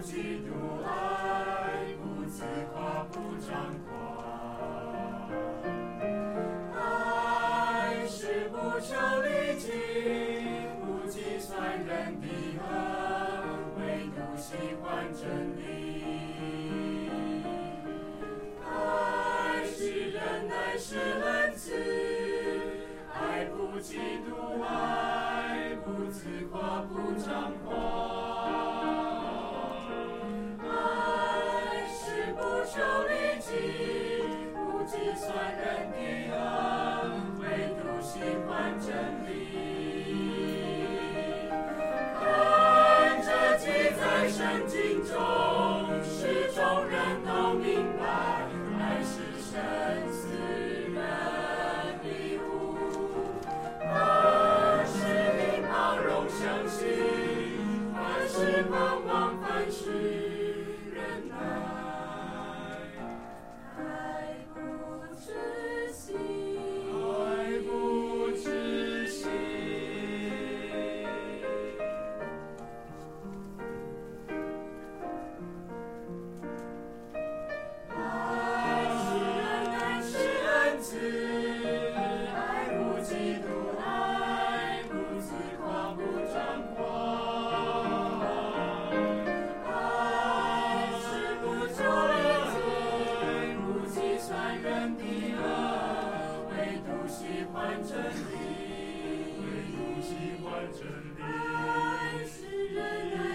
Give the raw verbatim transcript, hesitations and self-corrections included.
嫉妒，爱不自夸，不张狂。爱是不求利己，不计算人的恶，唯独喜欢真理。爱是忍耐，是恩慈，爱不嫉妒，爱不自夸，不张狂。爱是不求利己，不计算人的恶，唯独喜欢真理。看这记在圣经中，使众人都明白，爱是神赐人礼物。爱是你包容相信，凡事盼望，凡事忍耐。爱不止息，爱不止息。爱是忍耐，是恩慈，爱不嫉妒，爱不自夸，不张狂。爱是不求利己，不计算人的恶，唯独喜欢真理，唯独喜欢真理。爱是忍耐，